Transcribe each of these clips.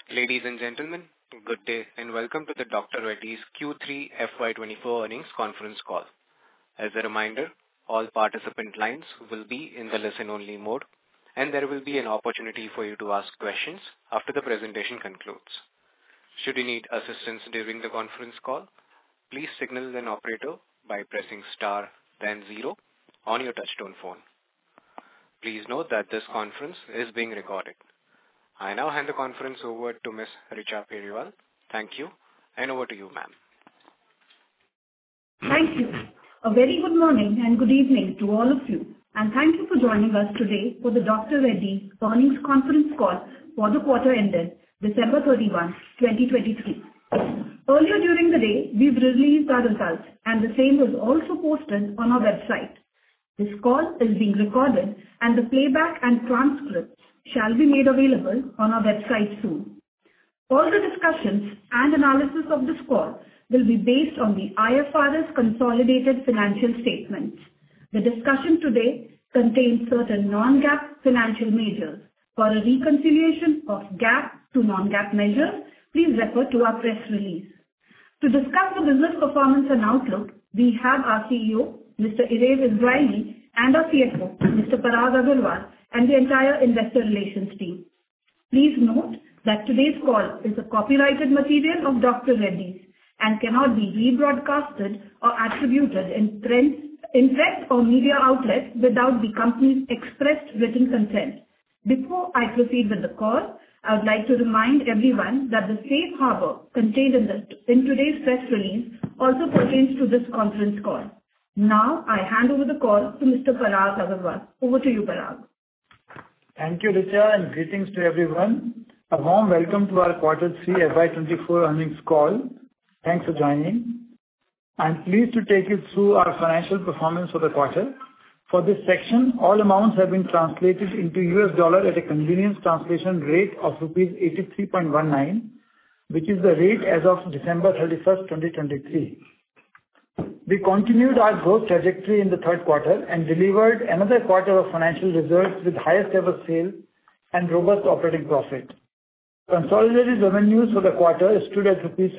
Ladies and gentlemen, good day and welcome to the Dr. Reddy's Q3 FY24 earnings conference call. As a reminder, all participant lines will be in the listen-only mode, and there will be an opportunity for you to ask questions after the presentation concludes. Should you need assistance during the conference call, please signal an operator by pressing star then 0 on your touchtone phone. Please note that this conference is being recorded. I now hand the conference over to Ms. Richa Periwal. Thank you, and over to you, ma'am. Thank you. A very good morning and good evening to all of you, and thank you for joining us today for the Dr. Reddy's earnings conference call for the quarter ended December 31, 2023. Earlier during the day, we've released our results, and the same was also posted on our website. This call is being recorded, and the playback and transcripts shall be made available on our website soon. All the discussions and analysis of this call will be based on the IFRS consolidated financial statements. The discussion today contains certain non-GAAP financial measures. For a reconciliation of GAAP to non-GAAP measures, please refer to our press release. To discuss the business performance and outlook, we have our CEO, Mr. Erez Israeli, and our CFO, Mr. Parag Agarwal, and the entire investor relations team. Please note that today's call is a copyrighted material of Dr. Reddy's and cannot be rebroadcasted or attributed in press or media outlets without the company's expressed written consent. Before I proceed with the call, I would like to remind everyone that the safe harbor contained in today's press release also pertains to this conference call. Now, I hand over the call to Mr. Parag Agarwal. Over to you, Parag. Thank you, Richa, and greetings to everyone. A warm welcome to our Quarter 3 FY24 earnings call. Thanks for joining. I'm pleased to take you through our financial performance for the quarter. For this section, all amounts have been translated into US dollar at a convenience translation rate of rupees 83.19, which is the rate as of December 31st, 2023. We continued our growth trajectory in the third quarter and delivered another quarter of financial results with highest ever sales and robust operating profit. Consolidated revenues for the quarter stood at rupees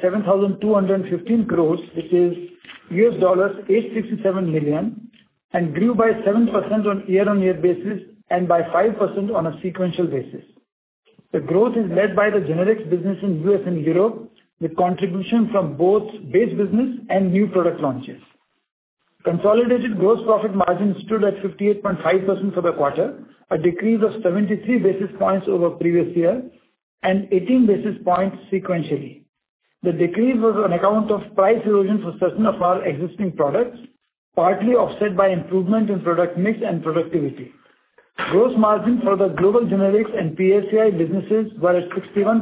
7,215 crores, which is US dollars 867 million, and grew by 7% on year-on-year basis and by 5% on a sequential basis. The growth is led by the generics business in US and Europe, with contribution from both base business and new product launches. Consolidated gross profit margin stood at 58.5% for the quarter, a decrease of 73 basis points over previous year and 18 basis points sequentially. The decrease was on account of price erosion for certain of our existing products, partly offset by improvement in product mix and productivity. Gross margin for the global generics and PACI businesses were at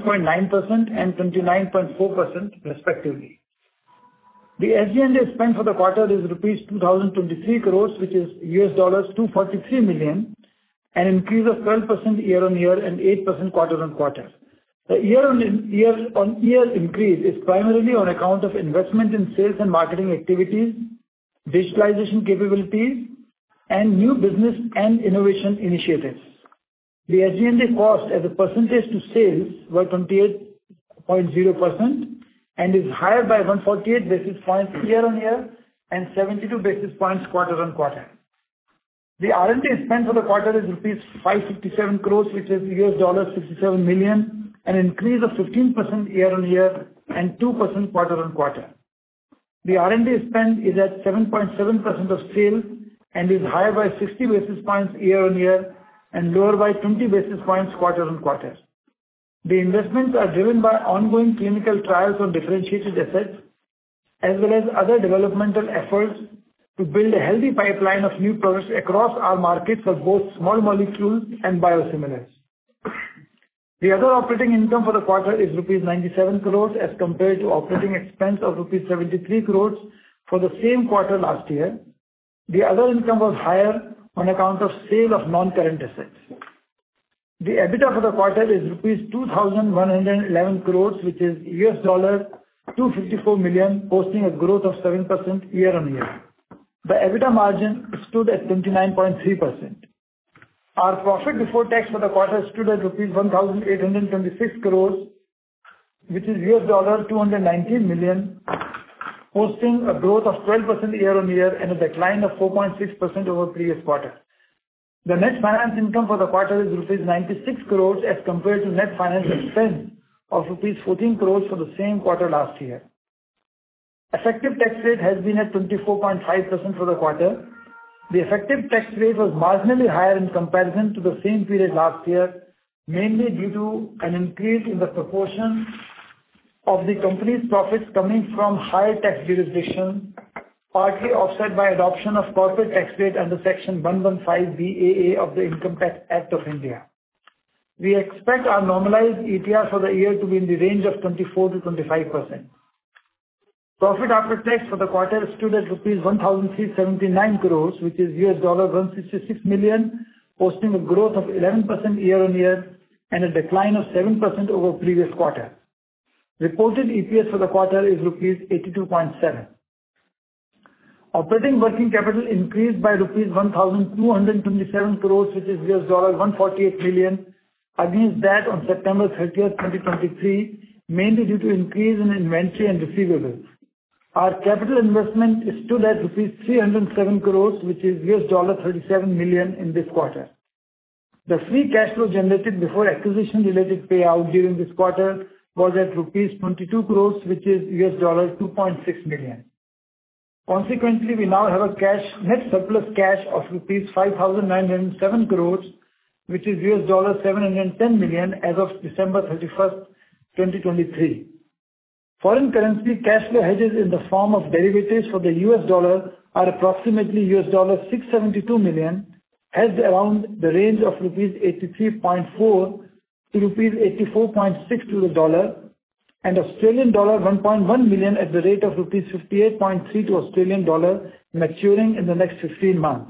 61.9% and 29.4% respectively. The SG&A spend for the quarter is rupees 2,023 crores, which is US dollars 243 million, an increase of 12% year-on-year and 8% quarter-on-quarter. The year-on-year increase is primarily on account of investment in sales and marketing activities, digitalization capabilities, and new business and innovation initiatives. The SG&A cost as a percentage to sales were 28.0% and is higher by 148 basis points year-on-year and 72 basis points quarter-on-quarter. The R&D spend for the quarter is rupees 557 crores, which is US dollars 67 million, an increase of 15% year-on-year and 2% quarter-on-quarter. The R&D spend is at 7.7% of sales and is higher by 60 basis points year-on-year and lower by 20 basis points quarter-on-quarter. The investments are driven by ongoing clinical trials on differentiated assets, as well as other developmental efforts to build a healthy pipeline of new products across our markets for both small molecules and biosimilars. The other operating income for the quarter is rupees 97 crores as compared to operating expense of rupees 73 crores for the same quarter last year. The other income was higher on account of sale of non-current assets. The EBITDA for the quarter is rupees 2,111 crores, which is US dollar 254 million, posting a growth of 7% year-on-year. The EBITDA margin stood at 29.3%. Our profit before tax for the quarter stood at rupees 1,826 crores, which is $219 million, posting a growth of 12% year-on-year and a decline of 4.6% over previous quarter. The net finance income for the quarter is rupees 96 crores as compared to net finance expense of rupees 14 crores for the same quarter last year. Effective tax rate has been at 24.5% for the quarter. The effective tax rate was marginally higher in comparison to the same period last year, mainly due to an increase in the proportion of the company's profits coming from higher tax jurisdictions, partly offset by adoption of corporate tax rate under Section 115BAA of the Income Tax Act of India. We expect our normalized ETR for the year to be in the range of 24 to 25%. Profit after tax for the quarter stood at rupees 1,379 crores, which is $166 million, posting a growth of 11% year-on-year and a decline of 7% over previous quarter. Reported EPS for the quarter is rupees 82.7. Operating working capital increased by rupees 1,227 crores, which is $148 million, against that on September 30th, 2023, mainly due to increase in inventory and receivables. Our capital investment stood at rupees 307 crores, which is $37 million in this quarter. The free cash flow generated before acquisition-related payout during this quarter was at rupees 22 crores, which is $2.6 million. Consequently, we now have a net surplus cash of rupees 5,907 crores, which is $710 million as of December 31st, 2023. Foreign currency cash flow hedges in the form of derivatives for the US dollar are approximately $672 million, hedged around the range of rupees 83.4 to rupees 84.6 to the dollar, and Australian dollar 1.1 million at the rate of rupees 58.3 to Australian dollar, maturing in the next 15 months.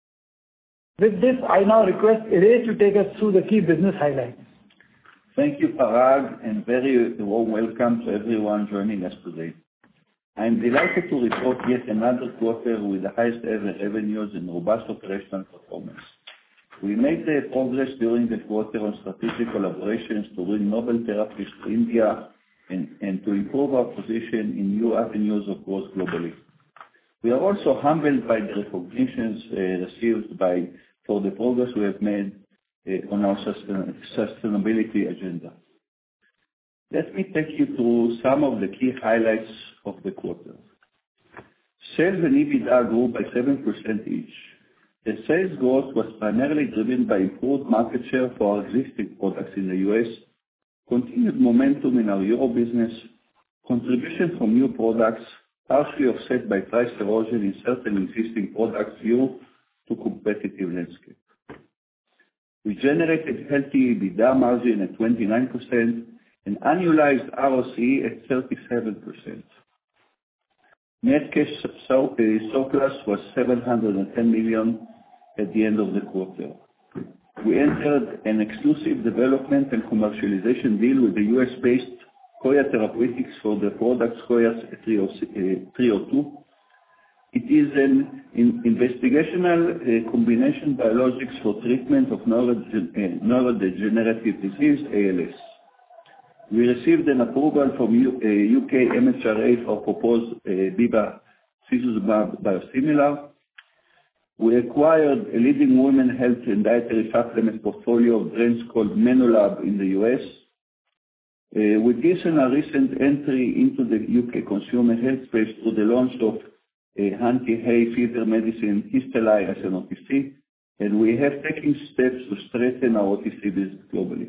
With this, I now request Erez to take us through the key business highlights. Thank you, Parag, and very warm welcome to everyone joining us today. I am delighted to report yet another quarter with the highest ever revenues and robust operational performance. We made progress during the quarter on strategic collaborations to bring novel therapies to India and to improve our position in new avenues of growth globally. We are also humbled by the recognitions received for the progress we have made on our sustainability agenda. Let me take you through some of the key highlights of the quarter. Sales and EBITDA grew by 7% each. The sales growth was primarily driven by improved market share for our existing products in the US, continued momentum in our Euro business, contribution from new products, partially offset by price erosion in certain existing products due to competitive landscape. We generated healthy EBITDA margin at 29% and annualized ROCE at 37%. Net cash surplus was $710 million at the end of the quarter. We entered an exclusive development and commercialization deal with the US-based Coya Therapeutics for the product Coya 302. It is an investigational combination biologics for treatment of neurodegenerative disease, ALS. We received an approval from UK MHRA for proposed bevacizumab biosimilar. We acquired a leading women health and dietary supplement portfolio of brands called Menolab in the US. With this and our recent entry into the UK consumer health space through the launch of anti-hay fever medicine Histali as an OTC, and we have taken steps to strengthen our OTC business globally.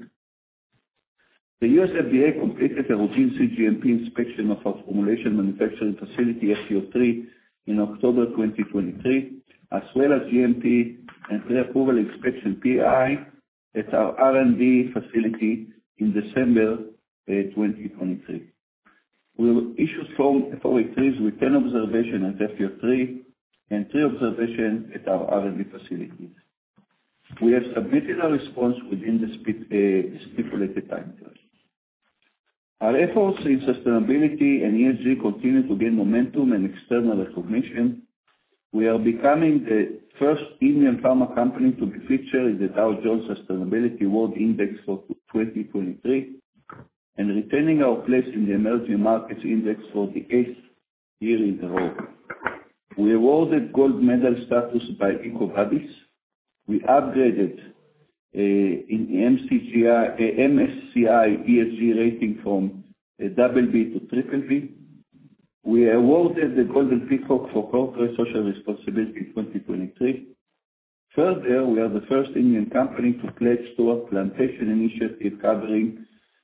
The US FDA completed a routine CGMP inspection of our formulation manufacturing facility FCO3 in October 2023, as well as GMP and pre-approval inspection PI at our R&D facility in December 2023. We issued 483s with 10 observations at FCO3 and 3 observations at our R&D facilities. We have submitted our response within the stipulated time frame. Our efforts in sustainability and ESG continue to gain momentum and external recognition. We are becoming the first Indian pharma company to be featured in the Dow Jones Sustainability World Index for 2023, and retaining our place in the emerging markets index for the 8th year in a row. We awarded gold medal status by EcoVadis. We upgraded in MSCI ESG rating from BB to BBB. We awarded the Golden Peacock for corporate social responsibility in 2023. Further, we are the first Indian company to pledge to a plantation initiative covering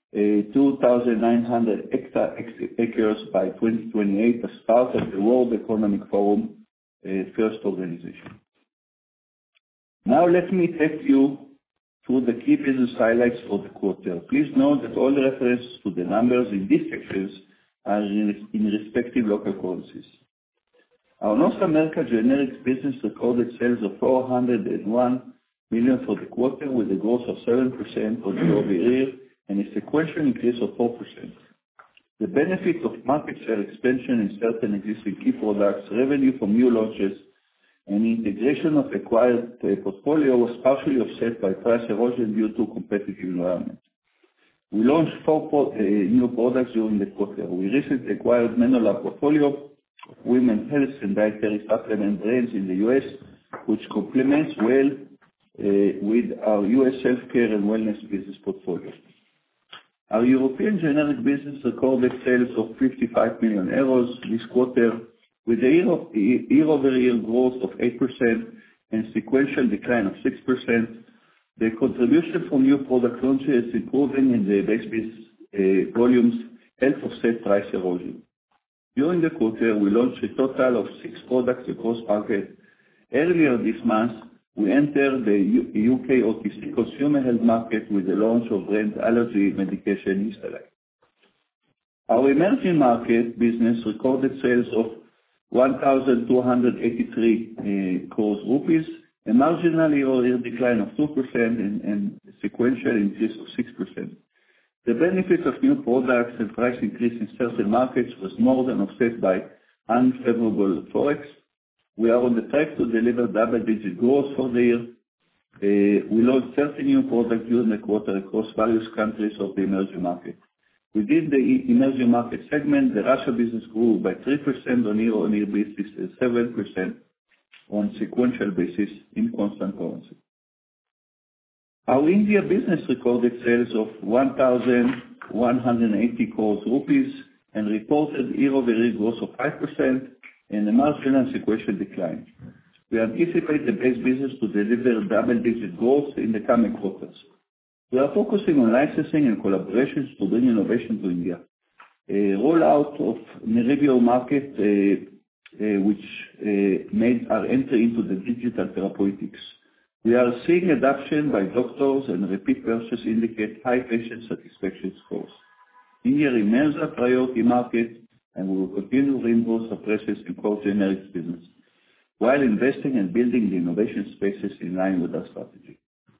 2,900 acres by 2028 as part of the World Economic Forum first organization. Now let me take you through the key business highlights for the quarter. Please note that all references to the numbers in these sections are in respective local currencies. Our North America generics business recorded sales of $401 million for the quarter, with a growth of 7% on year-over-year and a sequential increase of 4%. The benefit of market share expansion in certain existing key products, revenue from new launches, and integration of acquired portfolio was partially offset by price erosion due to competitive environment. We launched 4 new products during the quarter. We recently acquired Menolab portfolio of women's health and dietary supplement brands in the U.S., which complements well with our U.S. healthcare and wellness business portfolio. Our European generic business recorded sales of 55 million euros this quarter, with a year-over-year growth of 8% and sequential decline of 6%. The contribution from new product launches is improving in the base business volumes help offset price erosion. During the quarter, we launched a total of 6 products across market. Earlier this month, we entered the UK OTC consumer health market with the launch of brand allergy medication Istalay. Our emerging market business recorded sales of 1,283 crores rupees, a marginal year-over-year decline of 2% and sequential increase of 6%. The benefit of new products and price increase in certain markets was more than offset by unfavorable forex. We are on the track to deliver double-digit growth for the year. We launched 30 new products during the quarter across various countries of the emerging market. Within the emerging market segment, the Russia business grew by 3% on year-on-year basis and 7% on sequential basis in constant currency. Our India business recorded sales of 1,180 crores rupees and reported year-over-year growth of 5% and a marginal sequential decline. We anticipate the base business to deliver double-digit growth in the coming quarters. We are focusing on licensing and collaborations to bring innovation to India. A rollout of Neribio market, which made our entry into the digital therapeutics. We are seeing adoption by doctors and repeat purchases indicate high patient satisfaction scores. India remains a priority market, and we will continue to reinforce our presence in core generics business, while investing and building the innovation spaces in line with our strategy.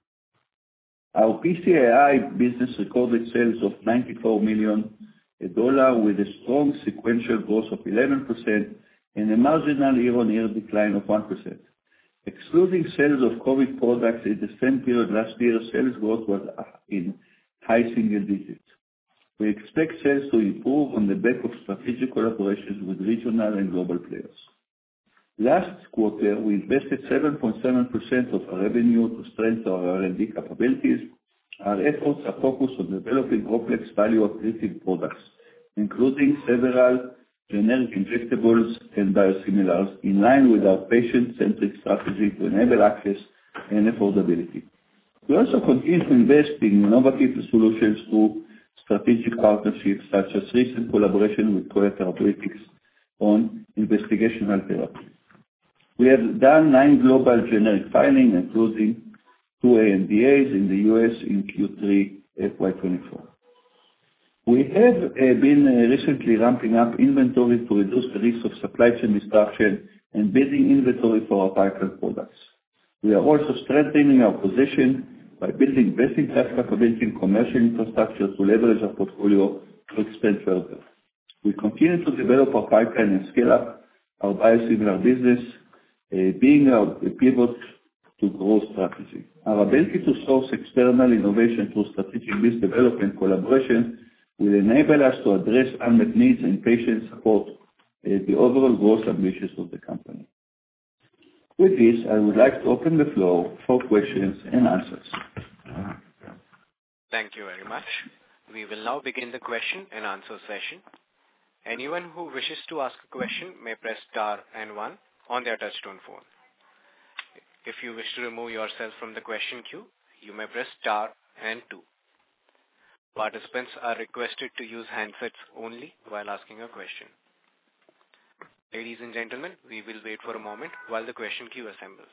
Our PCAI business recorded sales of $94 million, with a strong sequential growth of 11% and a marginal year-on-year decline of 1%. Excluding sales of COVID products in the same period last year, sales growth was in high single digits. We expect sales to improve on the back of strategic collaborations with regional and global players. Last quarter, we invested 7.7% of our revenue to strengthen our R&D capabilities. Our efforts are focused on developing complex value-accretive products, including several generic injectables and biosimilars, in line with our patient-centric strategy to enable access and affordability. We also continue to invest in innovative solutions through strategic partnerships, such as recent collaboration with Coya Therapeutics on investigational therapy. We have done 9 global generic filings, including 2 ANDAs in the US in Q3 FY24. We have been recently ramping up inventory to reduce the risk of supply chain disruption and building inventory for our pipeline products. We are also strengthening our position by building best-in-class capability and commercial infrastructure to leverage our portfolio to expand further. We continue to develop our pipeline and scale up our biosimilar business, being our pivot to growth strategy. Our ability to source external innovation through strategic business development collaboration will enable us to address unmet needs and patient support the overall growth ambitions of the company. With this, I would like to open the floor for questions and answers. Thank you very much. We will now begin the question and answer session. Anyone who wishes to ask a question may press star and 1 on their touchtone phone. If you wish to remove yourself from the question queue, you may press star and 2. Participants are requested to use handsets only while asking a question. Ladies and gentlemen, we will wait for a moment while the question queue assembles.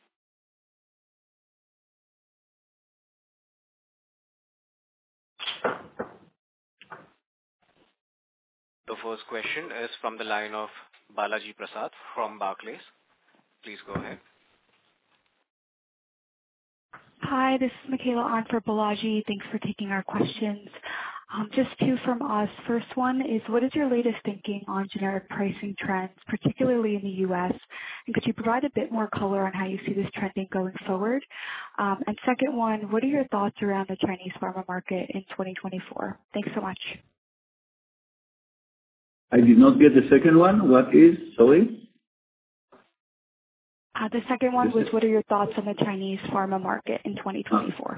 The first question is from the line of Balaji Prasad from Barclays. Please go ahead. Hi, this is Michaela on for Balaji. Thanks for taking our questions. Just 2 from us. First one is, what is your latest thinking on generic pricing trends, particularly in the U.S.? And could you provide a bit more color on how you see this trending going forward? And second one, what are your thoughts around the Chinese pharma market in 2024? Thanks so much. I did not get the second one. What is? Sorry? The second one was, what are your thoughts on the Chinese pharma market in 2024?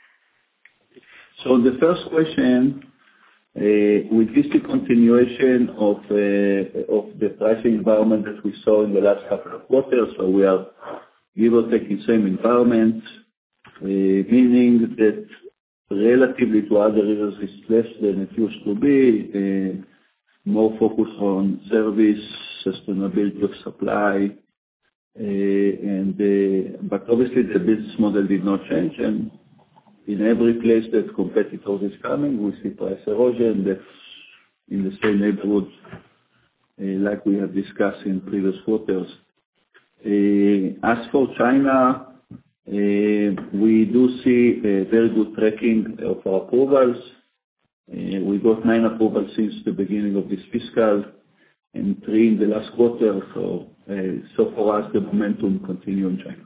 So the first question, with this continuation of the pricing environment that we saw in the last couple of quarters, so we are give or take the same environment, meaning that relatively to other areas it's less than it used to be, more focus on service, sustainability of supply, but obviously the business model did not change, and in every place that competitors is coming, we see price erosion that's in the same neighborhood, like we have discussed in previous quarters. As for China, we do see a very good tracking of our approvals. We got 9 approvals since the beginning of this fiscal and 3 in the last quarter, so for us the momentum continue in China.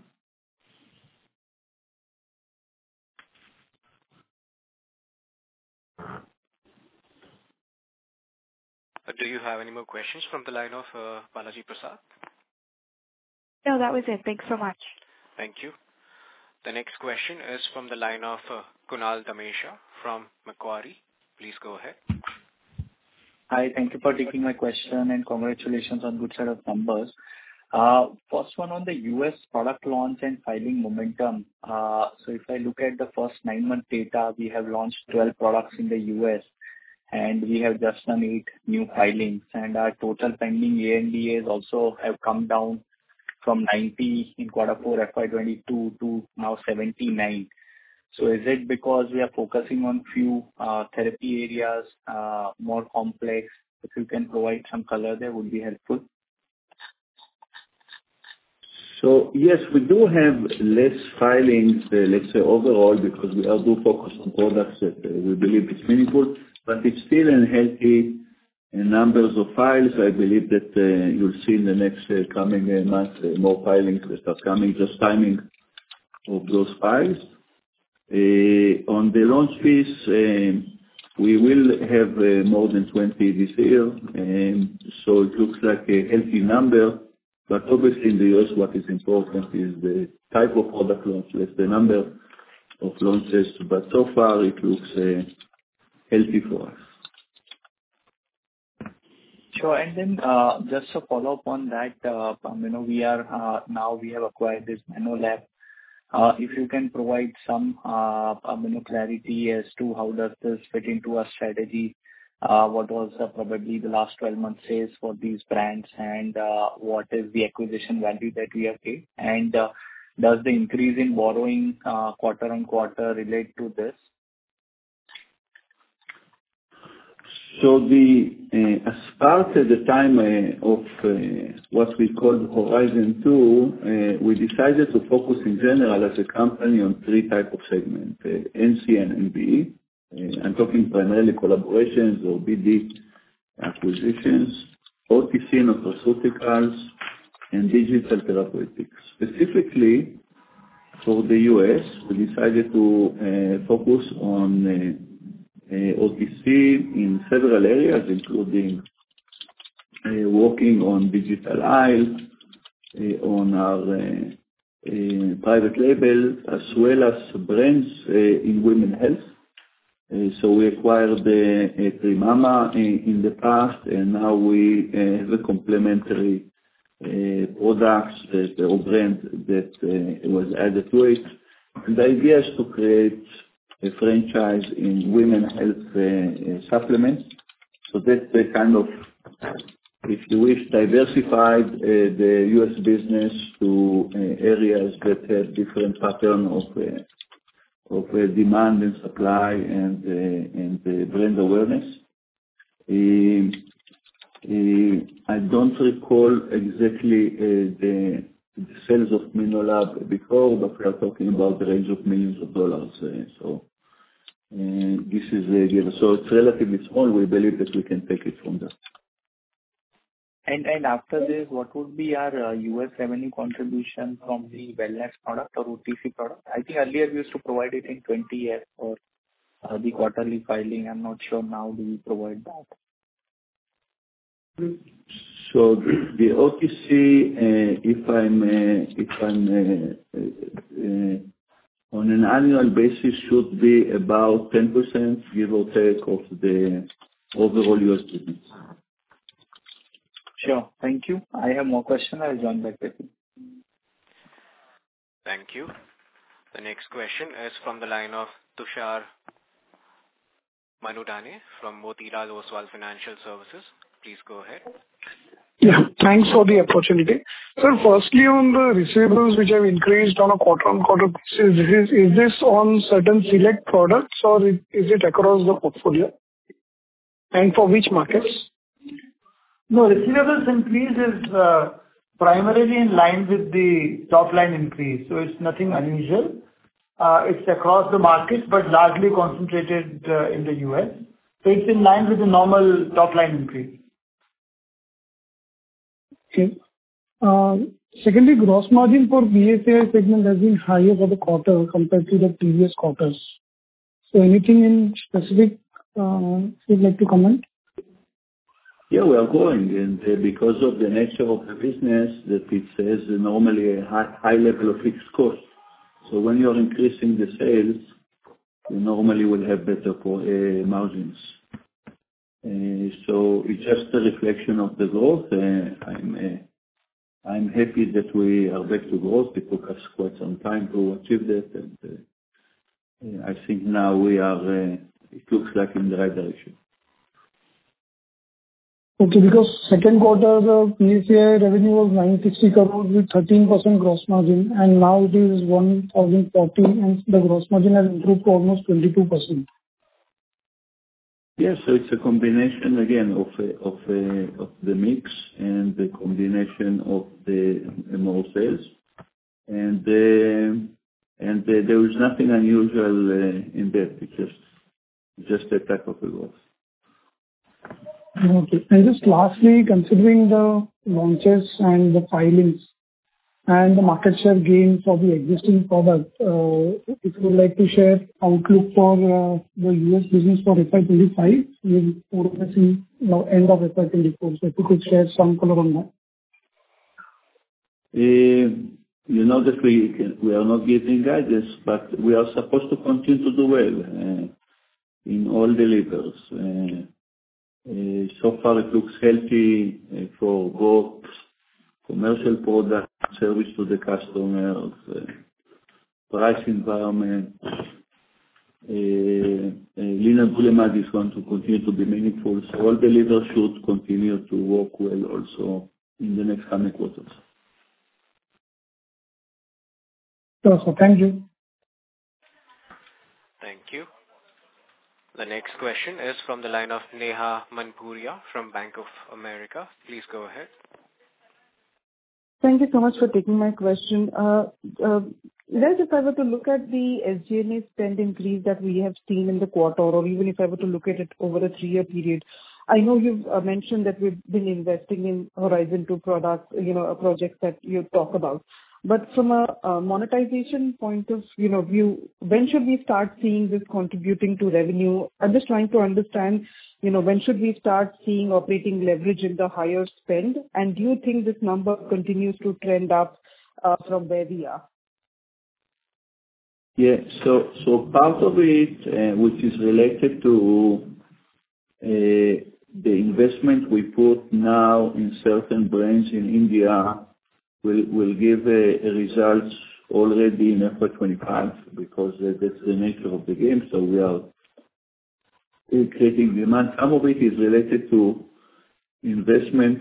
Do you have any more questions from the line of Balaji Prasad? No, that was it. Thanks so much. Thank you. The next question is from the line of Kunal Dhamesha from Macquarie. Please go ahead. Hi, thank you for taking my question and congratulations on good set of numbers. First one on the US product launch and filing momentum. So if I look at the first 9-month data, we have launched 12 products in the US and we have just done 8 new filings, and our total pending ANDAs also have come down from 90 in Q4 FY22 to now 79. So is it because we are focusing on few therapy areas, more complex? If you can provide some color there, would be helpful. So yes, we do have less filings, let's say overall, because we are do focus on products that we believe is meaningful, but it's still a healthy numbers of files. I believe that you'll see in the next coming months more filings that start coming, just timing of those files. On the launch piece, we will have more than 20 this year, and so it looks like a healthy number. But obviously in the US, what is important is the type of product launch, less the number of launches. But so far it looks healthy for us. Sure. And then just to follow up on that, we are now we have acquired this Manolab. If you can provide some clarity as to how does this fit into our strategy, what was probably the last 12 months sales for these brands, and what is the acquisition value that we have paid, and does the increase in borrowing quarter on quarter relate to this? So as part at the time of what we call Horizon 2, we decided to focus in general as a company on 3 types of segments, NC and NBE. I'm talking primarily collaborations or BD acquisitions, OTC nutraceuticals, and digital therapeutics. Specifically for the US, we decided to focus on OTC in several areas, including working on digital aisle, on our private label, as well as brands in women health. So we acquired Trimama in the past, and now we have a complementary products or brand that was added to it. And the idea is to create a franchise in women health supplements. So that's the kind of, if you wish, diversified the U.S. business to areas that have different pattern of demand and supply and brand awareness. I don't recall exactly the sales of Minolab before, but we are talking about the range of millions of dollars. So this is so it's relatively small. We believe that we can take it from there. And after this, what would be our US revenue contribution from the wellness product or OTC product? I think earlier we used to provide it in 20F for the quarterly filing. I'm not sure now do we provide that. So the OTC, if I'm on an annual basis, should be about 10%, give or take, of the overall US business. Sure. Thank you. I have more questions. I'll join back with you. Thank you. The next question is from the line of Tushar Manudhane from Motilal Oswal Financial Services. Please go ahead. Yeah, thanks for the opportunity. Sir, firstly, on the receivables which have increased on a quarter-on-quarter basis, is this on certain select products or is it across the portfolio? And for which markets? No, receivables increase is primarily in line with the top line increase, so it's nothing unusual. It's across the markets, but largely concentrated in the US. So it's in line with the normal top line increase. Okay. Secondly, gross margin for BSAI segment has been higher for the quarter compared to the previous quarters. So anything in specific you'd like to comment? Yeah, we are growing, and because of the nature of the business, that it has normally a high level of fixed costs. So when you are increasing the sales, you normally will have better margins. So it's just a reflection of the growth. I'm happy that we are back to growth. It took us quite some time to achieve that, and I think now we are. It looks like in the right direction. Okay, because second quarter the PCI revenue was 960 crores with 13% gross margin, and now it is 1,040, and the gross margin has improved to almost 22%. Yes, so it's a combination again of the mix and the combination of the more sales, and there is nothing unusual in that. It's just a type of a growth. Okay, and just lastly, considering the launches and the filings and the market share gain for the existing product, if you would like to share outlook for the US business for FY25, we'll probably see end of FY24. So if you could share some color on that. You know that we are not giving guidance, but we are supposed to continue to do well in all the levels. So far it looks healthy for both commercial product, service to the customers, price environment. Lenalidomide is going to continue to be meaningful, so all the levers should continue to work well also in the next coming quarters. So thank you. Thank you. The next question is from the line of Neha Manpuria from Bank of America. Please go ahead. Thank you so much for taking my question. If I were to look at the SG&A spend increase that we have seen in the quarter, or even if I were to look at it over a 3-year period, I know you've mentioned that we've been investing in Horizon 2 products, projects that you talk about. But from a monetization point of view, when should we start seeing this contributing to revenue? I'm just trying to understand, when should we start seeing operating leverage in the higher spend? And do you think this number continues to trend up from where we are? Yeah. So part of it, which is related to the investment we put now in certain brands in India, will give a results already in FY25 because that's the nature of the game. So we are creating demand. Some of it is related to investment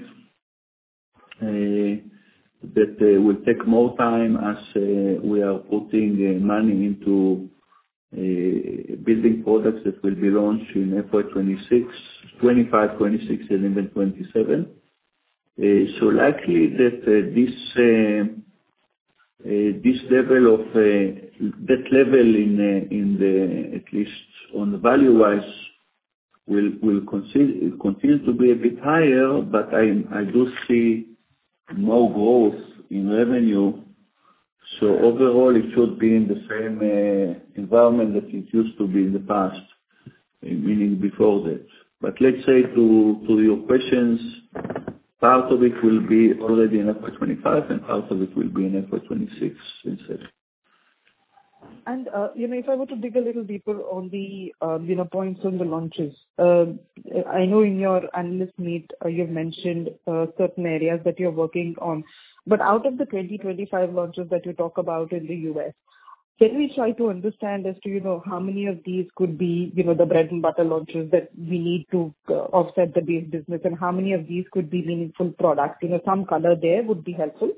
that will take more time as we are putting money into building products that will be launched in FY26, 25, 26, and even 27. So likely that this level of that level in the at least on the value wise will continue to be a bit higher, but I do see more growth in revenue. So overall, it should be in the same environment that it used to be in the past, meaning before that. But let's say to your questions, part of it will be already in FY25 and part of it will be in FY26 instead. And, if I were to dig a little deeper on the, points on the launches, I know in your analyst meet, you've mentioned certain areas that you're working on. But out of the 2025 launches that you talk about in the US, can we try to understand as to, how many of these could be, the bread and butter launches that we need to offset the base business, and how many of these could be meaningful products? Some color there would be helpful.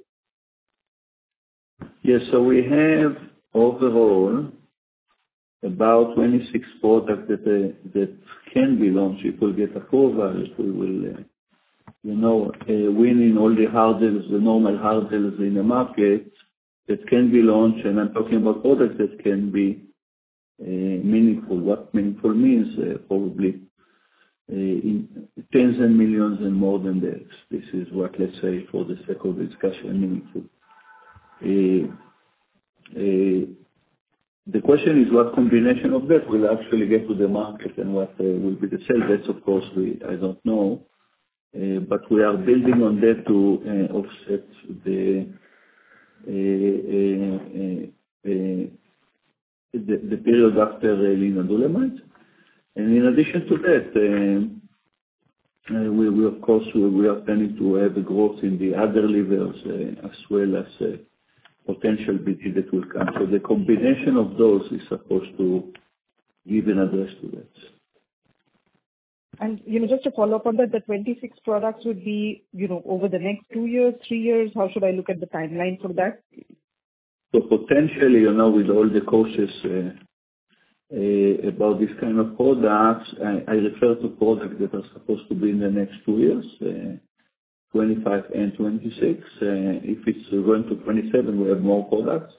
Yes, so we have overall about 26 products that can be launched if we get approval, if we will, winning all the hurdles, the normal hurdles in the market that can be launched. And I'm talking about products that can be meaningful. What meaningful means, probably in tens and millions and more than that. This is what, let's say, for the sake of discussion, meaningful. The question is what combination of that will actually get to the market and what will be the sale. That's of course I don't know, but we are building on that to offset the period after lenalidomide. And in addition to that, we of course we are planning to have a growth in the other levers as well as potential BD that will come. So the combination of those is supposed to give an address to that. And, just to follow up on that, the 26 products would be, over the next 2 years, 3 years. How should I look at the timeline for that? So potentially, with all the cautious about this kind of products, I refer to products that are supposed to be in the next 2 years, 25 and 26. If it's going to 27, we have more products.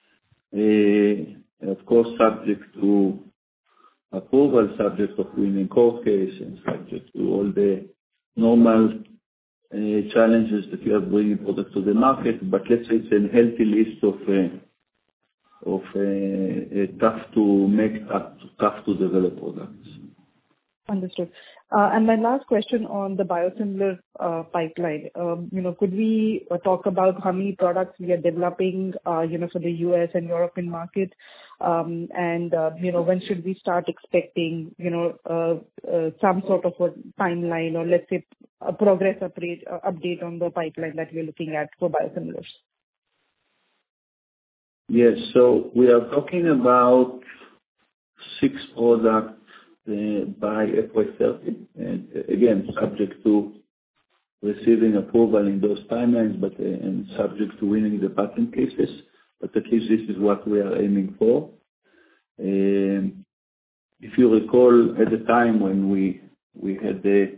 Of course, subject to approval, subject of winning court case, and subject to all the normal challenges that you have bringing products to the market. But let's say it's a healthy list of tough to make, tough to develop products. Understood. And my last question on the biosimilar pipeline. Could we talk about how many products we are developing, for the US and European market? And when should we start expecting, some sort of a timeline or let's say a progress update on the pipeline that we're looking at for biosimilars? Yes. So we are talking about 6 products by FY30, and again, subject to receiving approval in those timelines, but and subject to winning the patent cases. But at least this is what we are aiming for. If you recall, at the time when we had the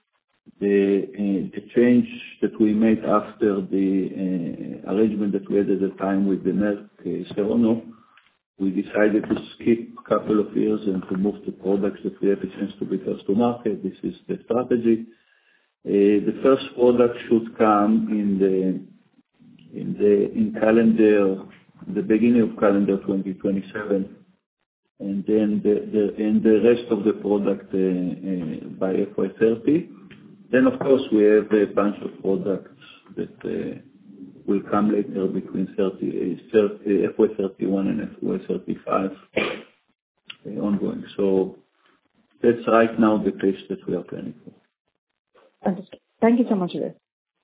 change that we made after the arrangement that we had at the time with the Merck Serono, we decided to skip a couple of years and to move to products that we have a chance to be first to market. This is the strategy. The first product should come in the beginning of calendar 2027, and then the rest of the product by FY30. Then, of course, we have a bunch of products that will come later between FY31 and FY35 ongoing. So that's right now the pace that we are planning for. Understood. Thank you so much, Uday.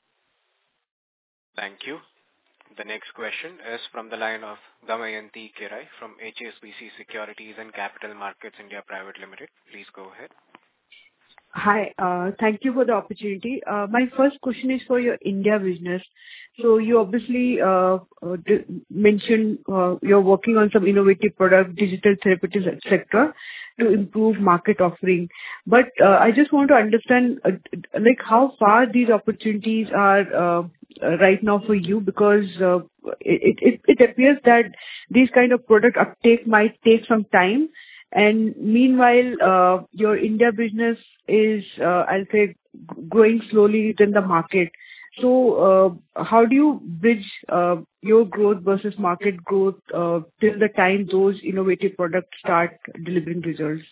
Thank you. The next question is from the line of Damayanti Kerai from HSBC Securities and Capital Markets India Private Limited. Please go ahead. Hi. Thank you for the opportunity. My first question is for your India business. So you obviously mentioned you're working on some innovative product, digital therapeutics, etc., to improve market offering. But I just want to understand how far these opportunities are right now for you, because it appears that these kind of product uptake might take some time. And meanwhile, your India business is, I'll say, growing slowly within the market. So how do you bridge your growth versus market growth till the time those innovative products start delivering results?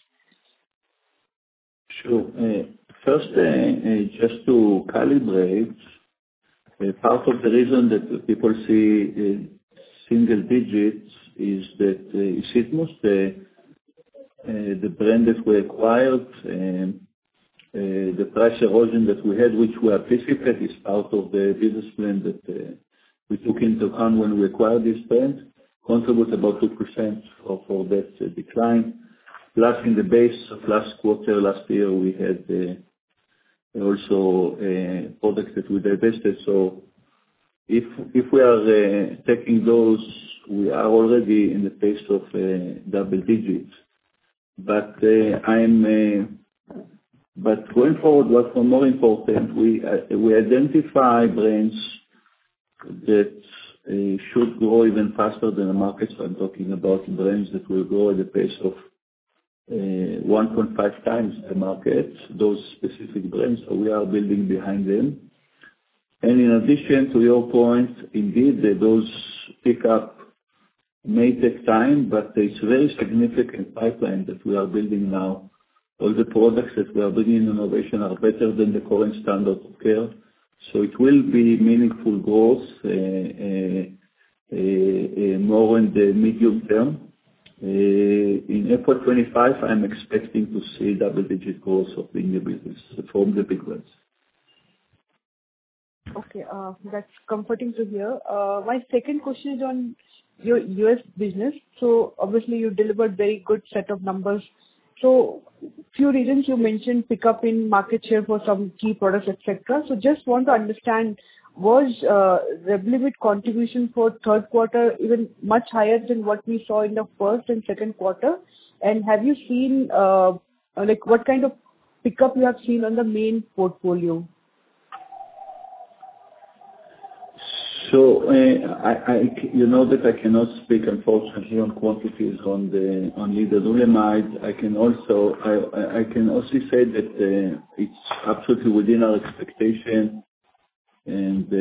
Sure. First, just to calibrate, part of the reason that people see single digits is that Sitmus, the brand that we acquired, the price erosion that we had, which we anticipate, is part of the business plan that we took into account when we acquired this brand, contributes about 2% for that decline. Plus, in the base of last quarter, last year, we had also products that we divested. So if we are taking those, we are already in the pace of double digits. But going forward, what's more important, we identify brands that should grow even faster than the market. So I'm talking about brands that will grow at the pace of 1.5 times the market, those specific brands. So we are building behind them. And in addition to your point, indeed, those pick up may take time, but it's a very significant pipeline that we are building now. All the products that we are bringing in innovation are better than the current standard of care. So it will be meaningful growth more in the medium term. In FY25, I'm expecting to see double-digit growth of the India business from the big ones. Okay, that's comforting to hear. My second question is on your US business. So obviously you delivered very good set of numbers. So few reasons you mentioned, pick up in market share for some key products, etc. So just want to understand, was Revlimid contribution for third quarter even much higher than what we saw in the first and second quarter? And have you seen what kind of pickup you have seen on the main portfolio? So you know that I cannot speak, unfortunately, on quantities on lenalidomide. I can also say that it's absolutely within our expectation, and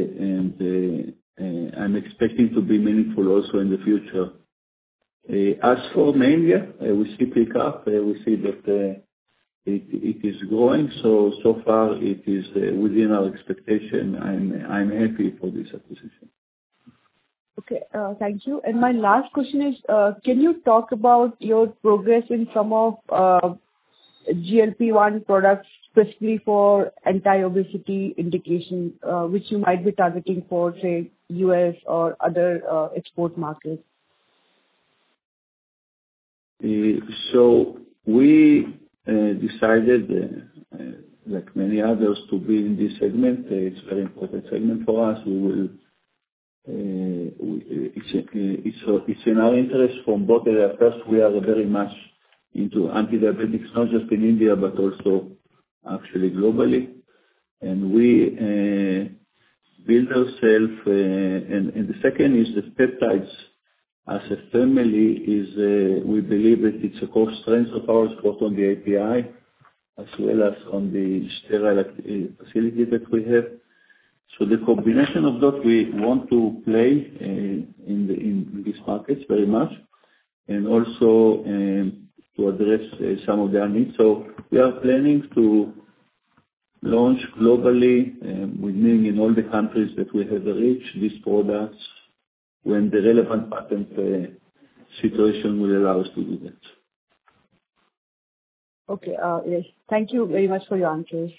I'm expecting to be meaningful also in the future. As for mania, we see pick up. We see that it is growing. So far it is within our expectation. I'm happy for this acquisition. Okay, thank you. And my last question is, can you talk about your progress in some of GLP-1 products, specifically for anti-obesity indication, which you might be targeting for, say, US or other export markets? So we decided, like many others, to be in this segment. It's a very important segment for us. It's in our interest from both areas. First, we are very much into anti-diabetics, not just in India, but also actually globally. And we build ourselves, and the second is the peptides. As a family, we believe that it's a core strength of ours, both on the API as well as on the sterile facility that we have. So the combination of that, we want to play in these markets very much, and also to address some of their needs. So we are planning to launch globally, meaning in all the countries that we have reached these products when the relevant patent situation will allow us to do that. Okay. Yes. Thank you very much for your answers.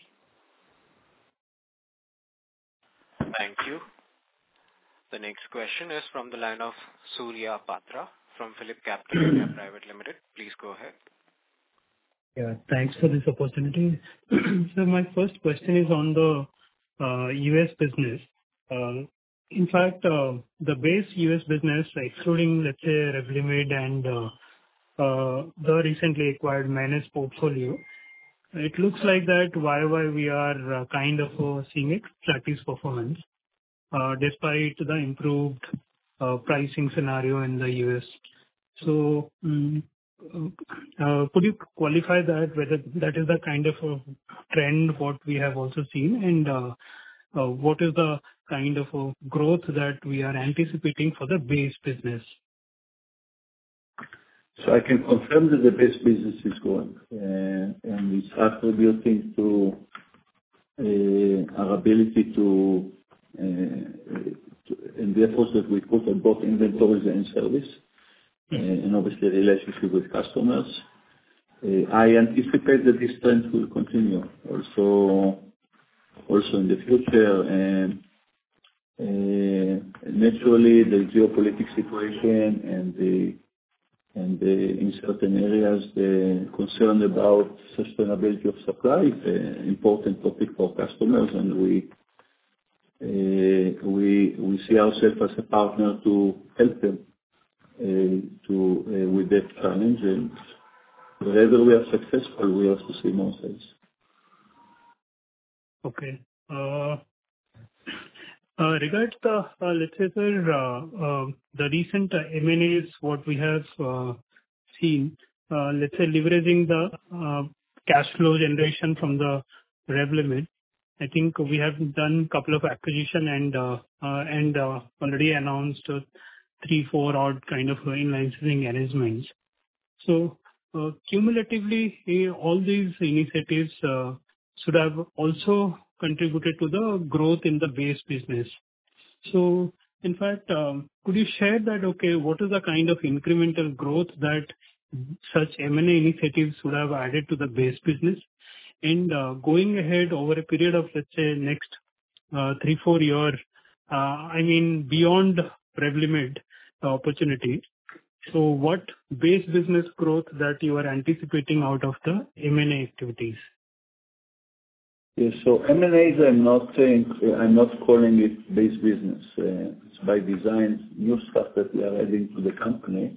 Thank you. The next question is from the line of Surya Patra from Phillip Capital India Private Limited. Please go ahead. Yeah, thanks for this opportunity. So my first question is on the US business. In fact, the base US business, excluding, let's say, Revlimid and the recently acquired Menace portfolio, it looks like that YOY we are kind of seeing a flattish performance despite the improved pricing scenario in the US. So, could you qualify that, whether that is the kind of trend what we have also seen, and what is the kind of growth that we are anticipating for the base business? So I can confirm that the base business is growing, and it's attributing to our ability to and the efforts that we put on both inventories and service, and obviously relationship with customers. I anticipate that this trend will continue also in the future, and naturally the geopolitical situation and in certain areas the concern about sustainability of supply is an important topic for customers, and we see ourselves as a partner to help them with that challenge, and wherever we are successful, we also see more sales. Okay. Regards the, let's say, sir, the recent M&As, what we have seen, let's say, leveraging the cash flow generation from the Revlimid, I think we have done a couple of acquisition and already announced 3-4 odd kind of in-licensing arrangements. So, cumulatively, all these initiatives should have also contributed to the growth in the base business. So, in fact, could you share that, okay, what is the kind of incremental growth that such M&A initiatives would have added to the base business? And going ahead over a period of, let's say, next 3-4 years, I mean, beyond Revlimid opportunity, so what base business growth that you are anticipating out of the M&A activities? Yes, so M&As, I'm not calling it base business. It's by design, new stuff that we are adding to the company.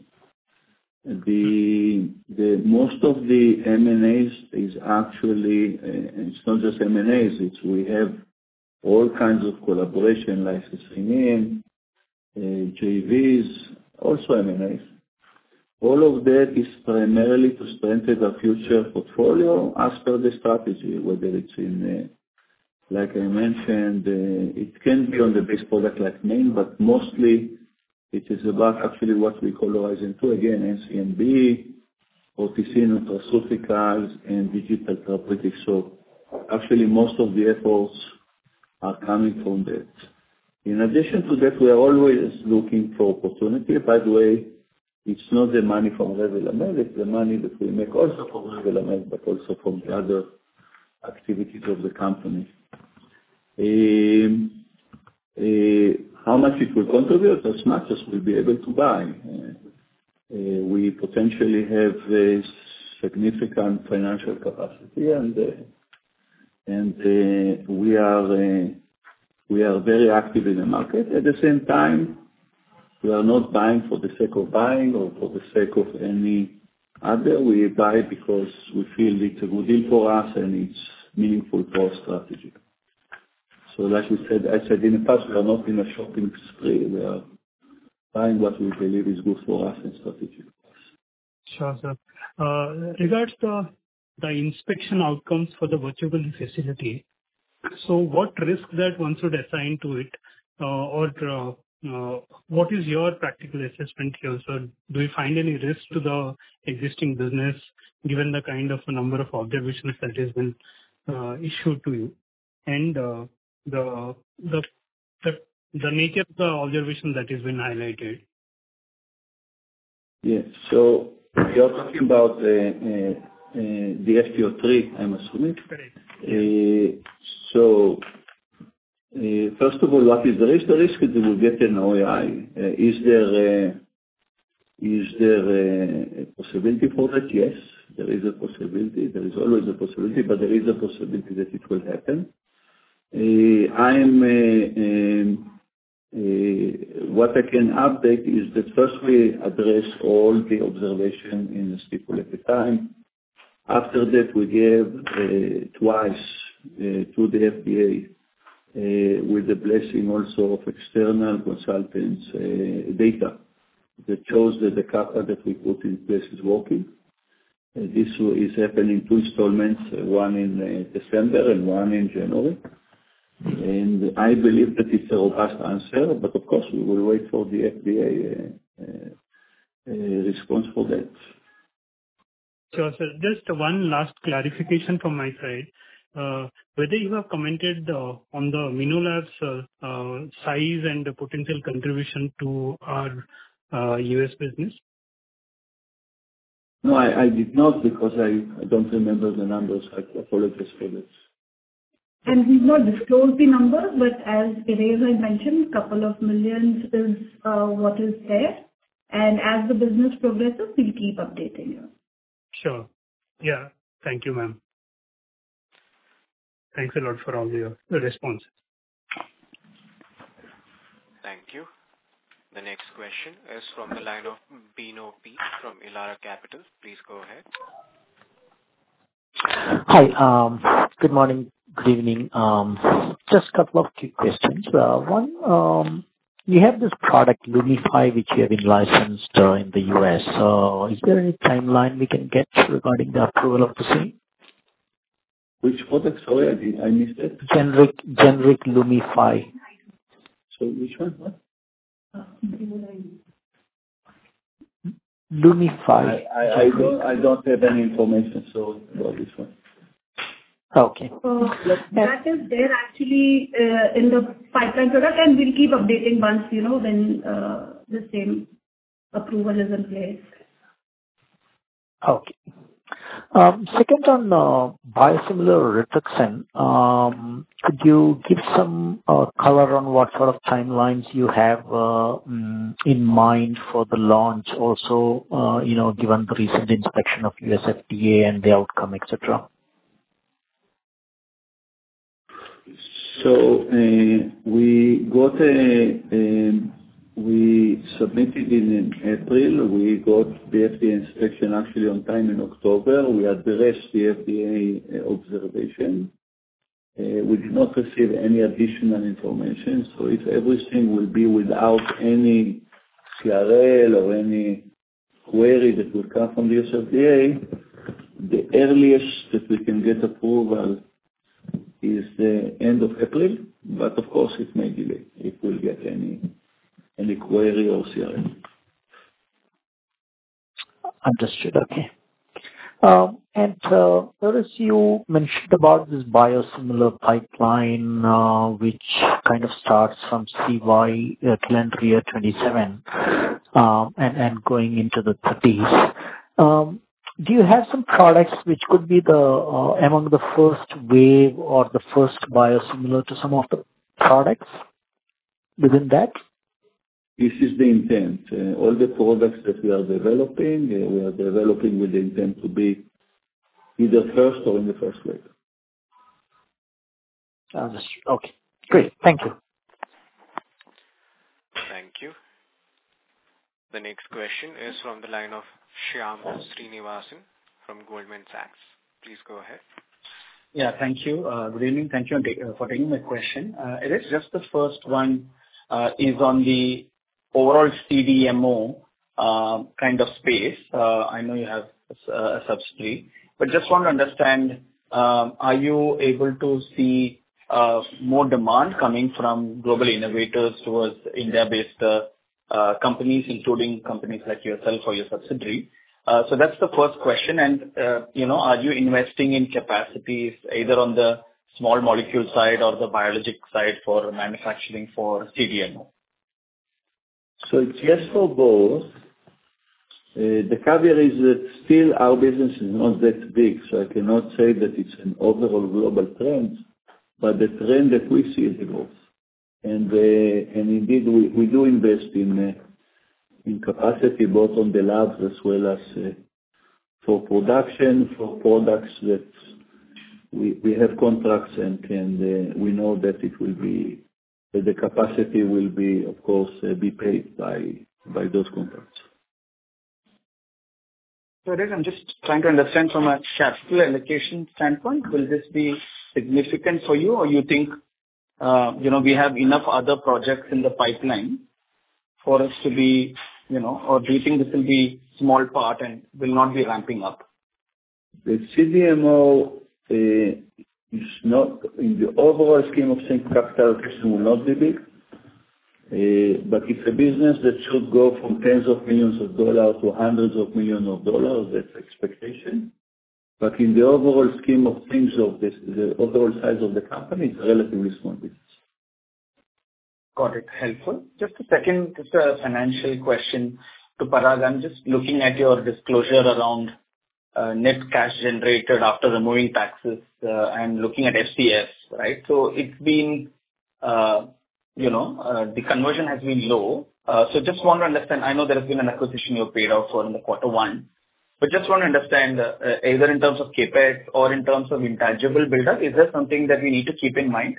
The most of the M&As is actually, it's not just M&As, it's we have all kinds of collaboration, licensing in, JVs, also M&As. All of that is primarily to strengthen our future portfolio as per the strategy, whether it's in, like I mentioned, it can be on the base product like name, but mostly it is about actually what we call Horizon 2, again, NCNB, OTC nutraceuticals, and digital therapeutics. So actually most of the efforts are coming from that. In addition to that, we are always looking for opportunity. By the way, it's not the money from Revlimid, it's the money that we make also from Revlimid, but also from the other activities of the company. How much it will contribute? As much as we'll be able to buy. We potentially have a significant financial capacity, and we are very active in the market. At the same time, we are not buying for the sake of buying or for the sake of any other. We buy because we feel it's a good deal for us and it's meaningful for our strategy. So like I said in the past, we are not in a shopping spree. We are buying what we believe is good for us and strategic for us. Sure, sir. Regards the inspection outcomes for the Borivali facility, So what risk that one should assign to it, or what is your practical assessment here? So do you find any risk to the existing business given the kind of a number of observations that has been issued to you, and the nature of the observation that has been highlighted? Yes. So you're talking about the FPO3, I'm assuming? Correct. So first of all, what is the risk? The risk is that we will get an OAI. Is there a possibility for that? Yes, there is a possibility. There is always a possibility, but there is a possibility that it will happen. What I can update is that first we address all the observation in the SQL at the time. After that, we gave twice to the FDA with the blessing also of external consultants data that shows that the CAPA that we put in place is working. This is happening 2 installments, one in December and one in January. And I believe that it's a robust answer, but of course we will wait for the FDA response for that. Sure, sir. Just one last clarification from my side. Whether you have commented on the Minolabs size and the potential contribution to our US business? No, I did not, because I don't remember the numbers. I apologize for that. And we've not disclosed the numbers, but as Erez had mentioned, couple of millions is what is there. And as the business progresses, we'll keep updating you. Sure. Yeah. Thank you, ma'am. Thanks a lot for all your responses. Thank you. The next question is from the line of Bino P. from Elara Capital. Please go ahead. Hi. Good morning. Good evening. Just a couple of quick questions. One, you have this product Lumify, which you have been licensed in the US. Is there any timeline we can get regarding the approval of the same? Which product? Sorry, I missed it. Generic Lumify. So which one? What? Lumify. I don't have any information about this one. Okay. That is there actually in the pipeline product, and we'll keep updating once, when the same approval is in place. Okay. Second, on biosimilar Rituxan, could you give some color on what sort of timelines you have in mind for the launch? Also, given the recent inspection of US FDA and the outcome, etc. So we submitted in April. We got the FDA inspection actually on time in October. We addressed the FDA observation. We did not receive any additional information. So if everything will be without any CRL or any query that will come from the US FDA, the earliest that we can get approval is the end of April, but of course it may delay if we'll get any query or CRL. Understood. Okay. And as you mentioned about this biosimilar pipeline, which kind of starts from CY calendar year 27 and going into the 30s. Do you have some products which could be among the first wave or the first biosimilar to some of the products within that? This is the intent. All the products that we are developing with the intent to be either first or in the first wave. Understood. Okay. Great. Thank you. Thank you. The next question is from the line of Shyam Srinivasan from Goldman Sachs. Please go ahead. Yeah, thank you. Good evening. Thank you for taking my question. It is just the first one is on the overall CDMO kind of space. I know you have a subsidiary, but just want to understand, are you able to see more demand coming from global innovators towards India-based companies, including companies like yourself or your subsidiary? So that's the first question. And, are you investing in capacities either on the small molecule side or the biologic side for manufacturing for CDMO? So it's yes for both. The caveat is that still our business is not that big, so I cannot say that it's an overall global trend, but the trend that we see is the growth. And indeed, we do invest in capacity, both on the labs as well as for production, for products that we have contracts and we know that that the capacity will be, of course, be paid by those contracts. So I'm just trying to understand from a capital allocation standpoint, will this be significant for you, or you think, we have enough other projects in the pipeline for us to be, or do you think this will be small part and will not be ramping up? The CDMO is not, in the overall scheme of things, capital allocation will not be big. But it's a business that should go from tens of millions of dollars to hundreds of millions of dollars. That's expectation. But in the overall scheme of things of the overall size of the company, it's a relatively small business. Got it. Helpful. Just a financial question to Parag. I'm just looking at your disclosure around net cash generated after removing taxes and looking at FCF, right? So it's been, the conversion has been low. So just want to understand, I know there has been an acquisition you paid out for in the quarter one, but just want to understand either in terms of CapEx or in terms of intangible buildup, is there something that we need to keep in mind?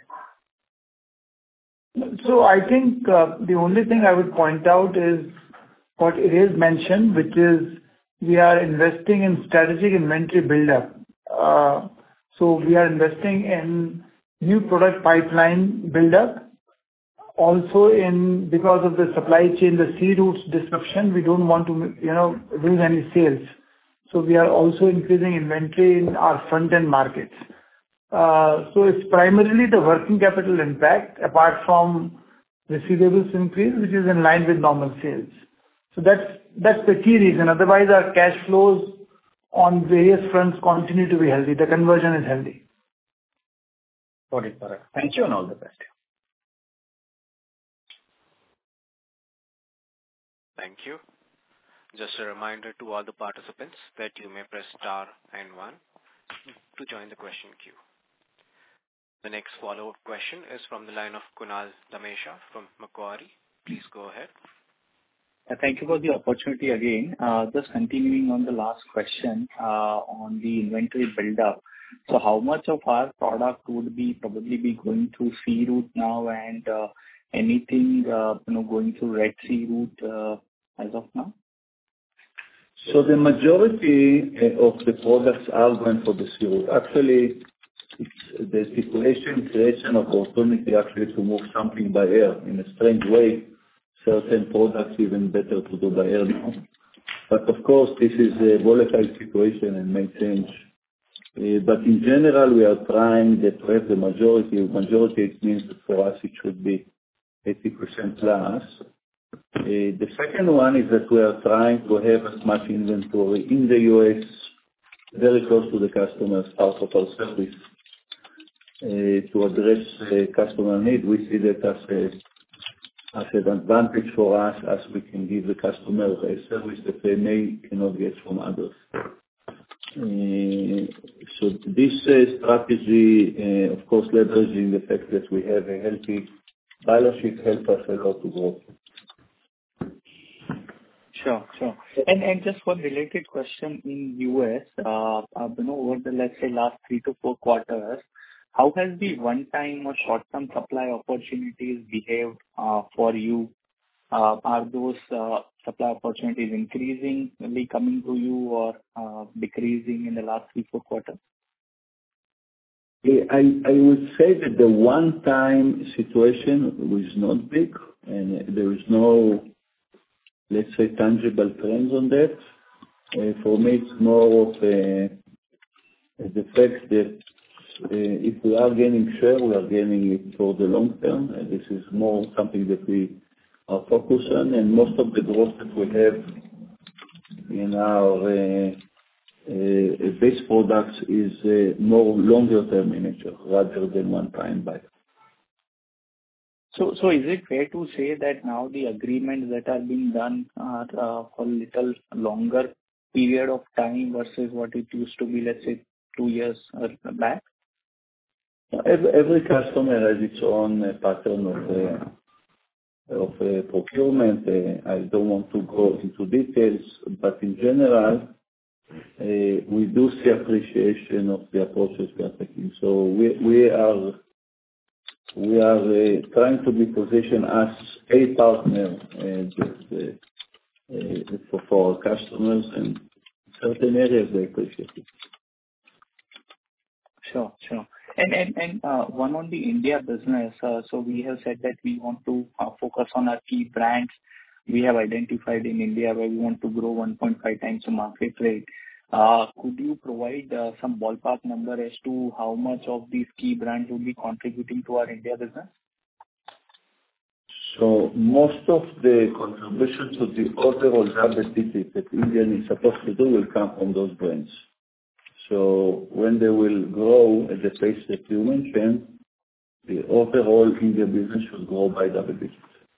So I think the only thing I would point out is what it is mentioned, which is we are investing in strategic inventory buildup. So we are investing in new product pipeline buildup. Also, because of the supply chain, the sea routes disruption, we don't want to, lose any sales. So we are also increasing inventory in our front-end markets. So it's primarily the working capital impact, apart from receivables increase, which is in line with normal sales. So that's the key reason. Otherwise, our cash flows on various fronts continue to be healthy. The conversion is healthy. Got it, Parag. Thank you and all the best. Thank you. Just a reminder to all the participants that you may press star and 1 to join the question queue. The next follow-up question is from the line of Kunal Dhamesha from Macquarie. Please go ahead. Thank you for the opportunity again. Just continuing on the last question on the inventory buildup. So how much of our product would probably be going through sea route now, and anything going through Red Sea route as of now? So the majority of the products are going for the sea route. Actually, the situation creates an opportunity actually to move something by air in a strange way. Certain products even better to do by air now. But of course, this is a volatile situation and may change. But in general, we are trying to have the majority. Majority, it means that for us it should be 80% plus. The second one is that we are trying to have as much inventory in the US, very close to the customers, out of our service, to address customer need. We see that as an advantage for us, as we can give the customer a service that they cannot get from others. So this strategy, of course, leveraging the fact that we have a healthy balance sheet, help us a lot to grow. Sure. And just one related question in US, over the, let's say, last 3 to 4 quarters, how has the one-time or short-term supply opportunities behaved for you? Are those supply opportunities increasingly coming to you or decreasing in the last 3-4 quarters? I would say that the one-time situation was not big, and there is no, let's say, tangible trends on that. For me, it's more of the fact that if we are gaining share, we are gaining it for the long term, and this is more something that we are focused on, and most of the growth that we have in our base products is more longer term in nature rather than one-time buy. So is it fair to say that now the agreements that are being done are for a little longer period of time versus what it used to be, let's say, 2 years back? Every customer has its own pattern of procurement. I don't want to go into details, but in general, we do see appreciation of the approaches we are taking. So we are trying to be positioned as a partner for our customers, and certain areas they appreciate it. Sure. And one on the India business. So we have said that we want to focus on our key brands. We have identified in India where we want to grow 1.5 times the market rate. Could you provide some ballpark number as to how much of these key brands will be contributing to our India business? So most of the contribution to the overall double digit that India is supposed to do will come from those brands. So when they will grow at the pace that you mentioned, the overall India business should grow by double digits.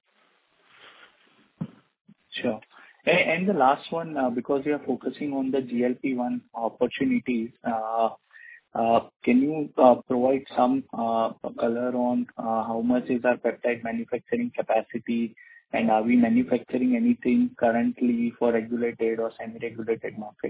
Sure. And the last one, because we are focusing on the GLP-1 opportunities, can you provide some color on how much is our peptide manufacturing capacity, and are we manufacturing anything currently for regulated or semi-regulated market?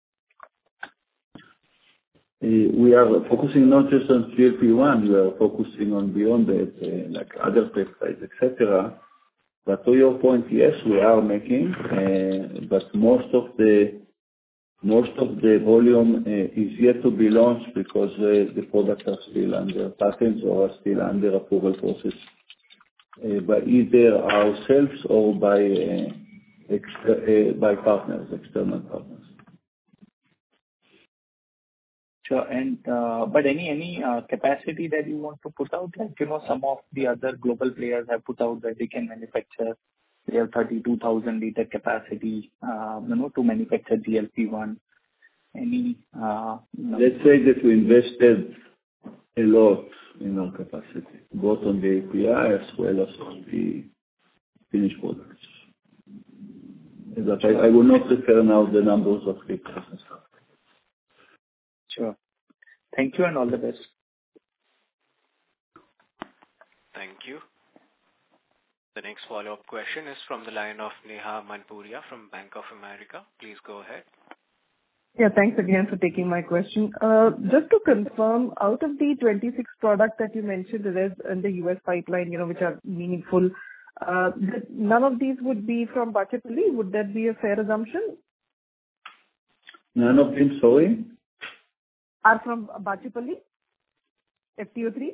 We are focusing not just on GLP-1, we are focusing on beyond that, like other peptides, etc. But to your point, yes, we are making, but most of the volume is yet to be launched because the products are still under patents or are still under approval process by either ourselves or by partners, external partners. Sure. And but any capacity that you want to put out, like some of the other global players have put out that they can manufacture. They have 32,000 liter capacity, to manufacture GLP-1. Any? Let's say that we invested a lot in our capacity, both on the API as well as on the finished products. But I will not refer now the numbers of liters and stuff. Sure. Thank you and all the best. Thank you. The next follow-up question is from the line of Neha Manpuria from Bank of America. Please go ahead. Yeah, thanks again for taking my question. Just to confirm, out of the 26 products that you mentioned there is in the US pipeline, which are meaningful, none of these would be from Bachapalli. Would that be a fair assumption? None of them, sorry? Are from Bachapalli, FTO3?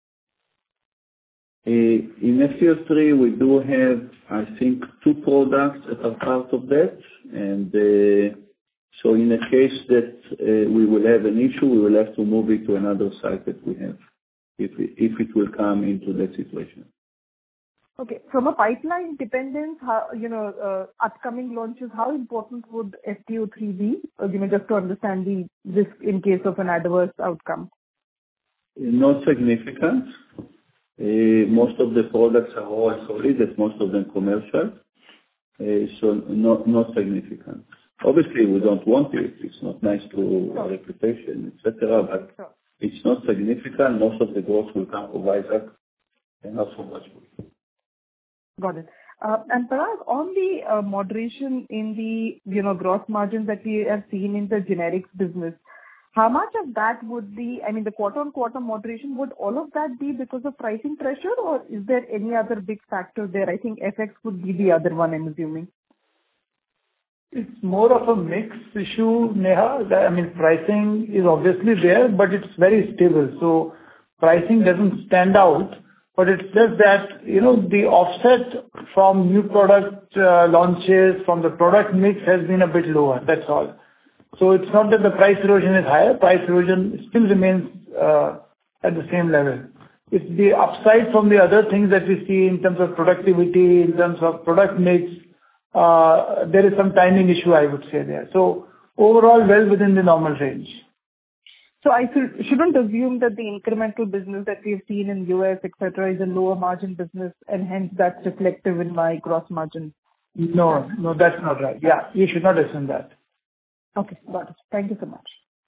In FTO3, we do have, I think, 2 products that are part of that. And so in a case that we will have an issue, we will have to move it to another site that we have, if it will come into that situation. Okay. From a pipeline dependence, how, upcoming launches, how important would FTO3 be? Just to understand the risk in case of an adverse outcome. Not significant. Most of the products are all solid, and most of them commercial. So not significant. Obviously, we don't want it. It's not nice to our reputation, etc. But it's not significant. Most of the growth will come from Vizag and not so much. Got it. And Parag, on the moderation in the gross margin that we have seen in the generics business, how much of that would be, the quarter-on-quarter moderation, would all of that be because of pricing pressure, or is there any other big factor there? I think FX would be the other one, I'm assuming. It's more of a mix issue, Neha. Pricing is obviously there, but it's very stable. So pricing doesn't stand out. But it's just that, the offset from new product launches, from the product mix has been a bit lower. That's all. So it's not that the price erosion is higher. Price erosion still remains at the same level. It's the upside from the other things that we see in terms of productivity, in terms of product mix. There is some timing issue, I would say there. So overall, well within the normal range. So I shouldn't assume that the incremental business that we've seen in U.S., et cetera, is a lower margin business, and hence that's reflective in my gross margin. No, that's not right. Yeah, you should not assume that. Okay, got it. Thank you so much.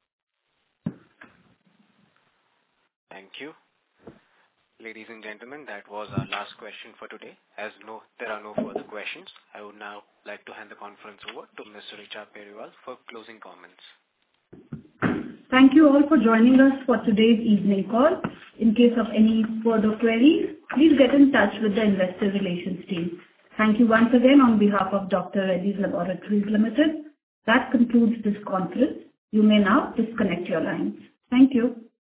Thank you. Ladies and gentlemen, that was our last question for today. As there are no further questions, I would now like to hand the conference over to Mr. Richa Periwal for closing comments. Thank you all for joining us for today's evening call. In case of any further queries, please get in touch with the investor relations team. Thank you once again on behalf of Dr. Reddy's Laboratories Limited. That concludes this conference. You may now disconnect your lines. Thank you.